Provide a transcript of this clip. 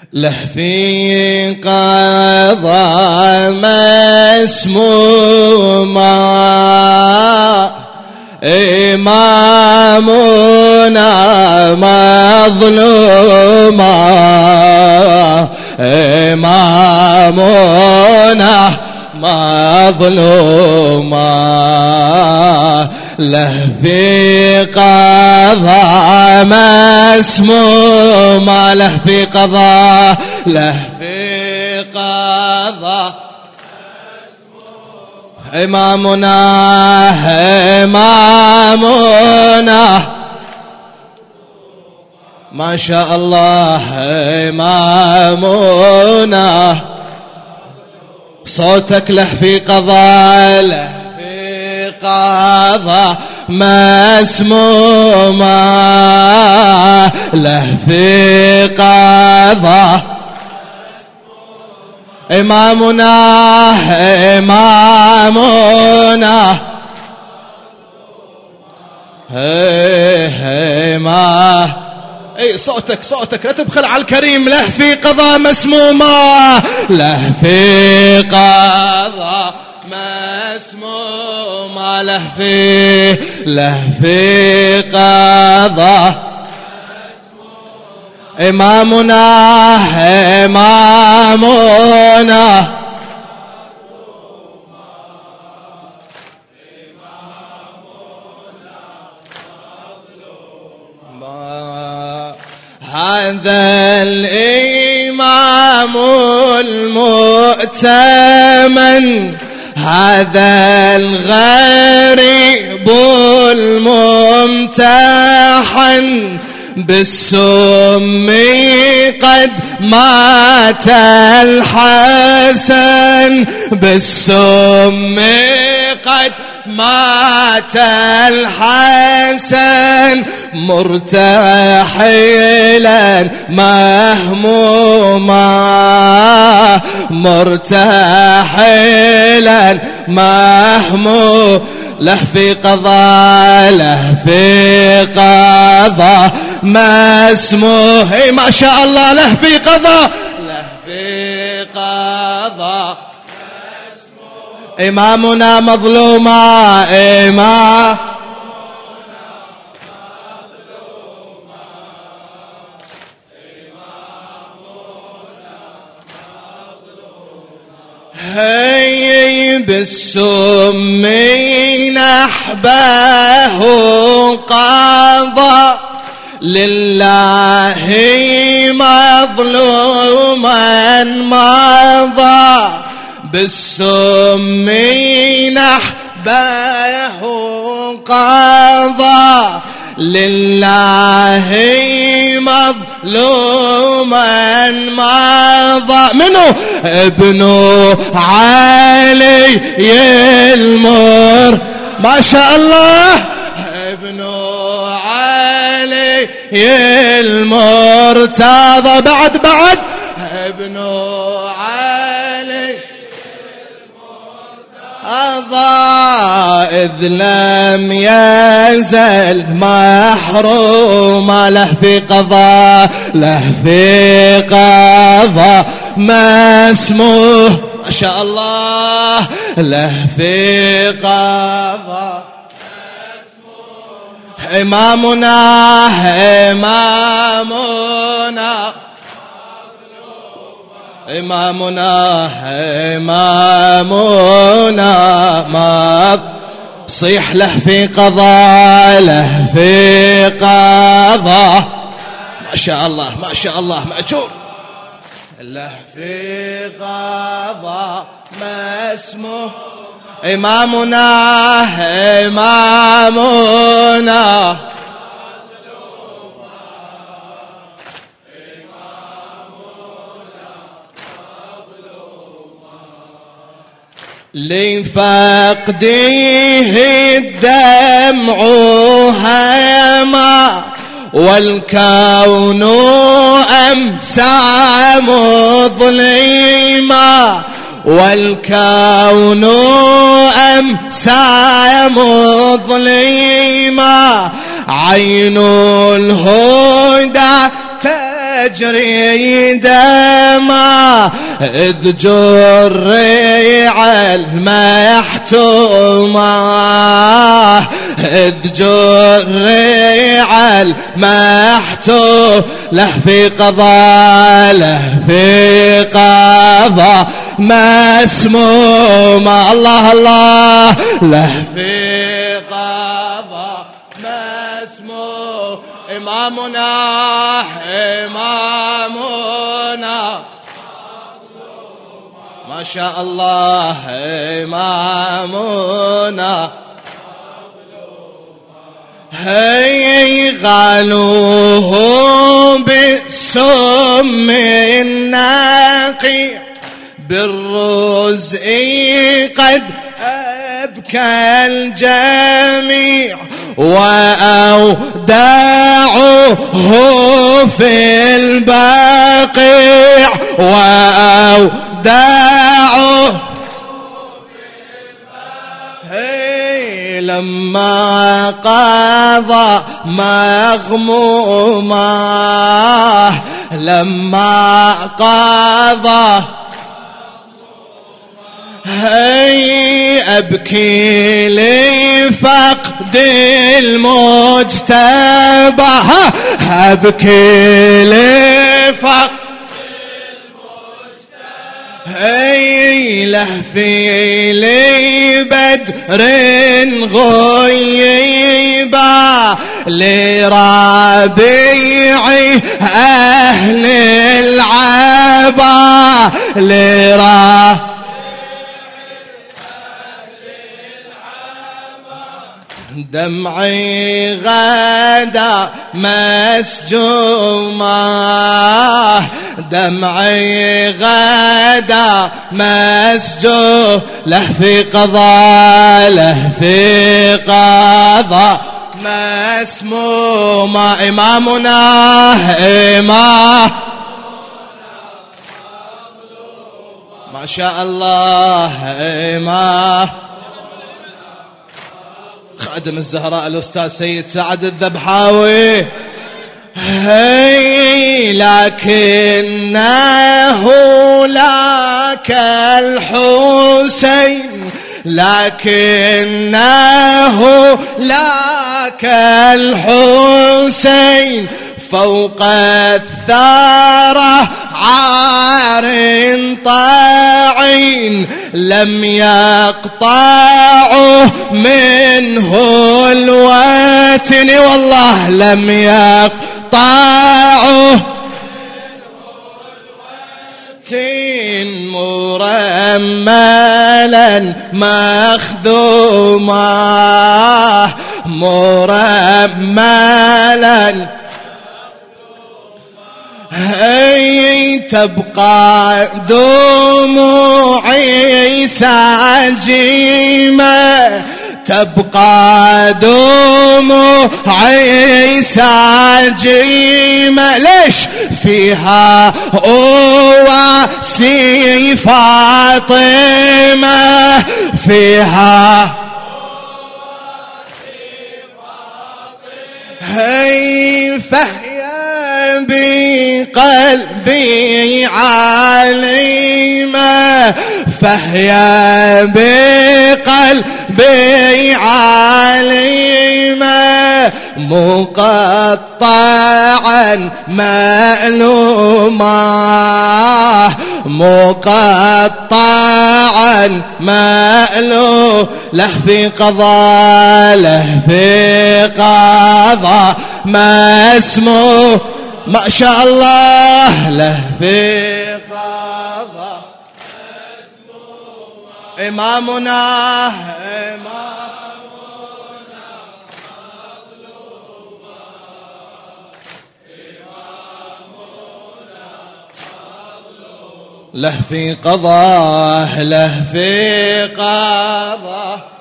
له في قضاء مسموما إمامنا مظلوما إمامنا مظلوما له في قضاء مسموما له في قضاء إمامنا ما شاء الله إمامنا صوتك له في قضاء مسموما له في قضاء إمامنا اي صوتك لا تبخل على الكريم له في قضاء مسموما له في قضاء مسموما له في قضاء إمامنا هذا الإمام المؤتمن هذا الغريب الممتحن بالسم قد مات الحسن بالسم قد مات الحسن مرتحلا مهموما له في قضاء ما اسمه ما شاء الله له في قضاء إمامنا مظلوما هي بالسم نحبه قضى لله مظلوما مضى بالسم نحبه قضى لله مظلوما مضى منه ابن علي المر ما شاء الله ابن علي المرتضى بعد ابن علي إذ لم يزل محروما له في قضاء ما اسمه ما شاء الله له في قضاء إمامنا ما صيح له في قضاء ما شاء الله مأجور له في قضاء ما اسمه إمامنا لفقده الدمع هما والكون أمسى مظلما والكون أمسى مظلما عين الهدى يجري دما إذ جرع المحتومة إذ جرع المحتوم له في قضاء له في قضاء مسمومة الله الله له في قضاء مسموم إمامنا إمامنا ما شاء الله إمامنا هي غالوه بالسم الناقي بالرزق قد أبكى الجميع وأوداعه في البقيع وأوداعه لما قضى مغمومه لما قضى هي أبكي لفقد المجتبى أبكي لفقد هي لهفي لي بدر غيبا لربيعي أهل العبا دمعي غدا مسجومة دمعي غدا مسجوم له في قضاء له في قضاء مسمومة إمامنا إمام ما شاء الله إمام خادم الزهراء الأستاذ سيد سعد الذبحاوي هي لكنه لك الحسين لكنه لك الحسين فوق الثرى عار طاعين لم يقطعه منه الوتن والله لم يقطعه مرملا مخذوما مرملا هي تبقى دموعي ساجمة تبقى دموعي ساجمة ليش فيها أواسي فاطمة فيها هي فهي بقلبي عالمة فهي بقلبي عالمة مقطعا مألومة مقطعا مألوم له في قضاء له في قضاء ما اسمه ما شاء الله له في قضاء إمامنا له في قضاء له في قضاء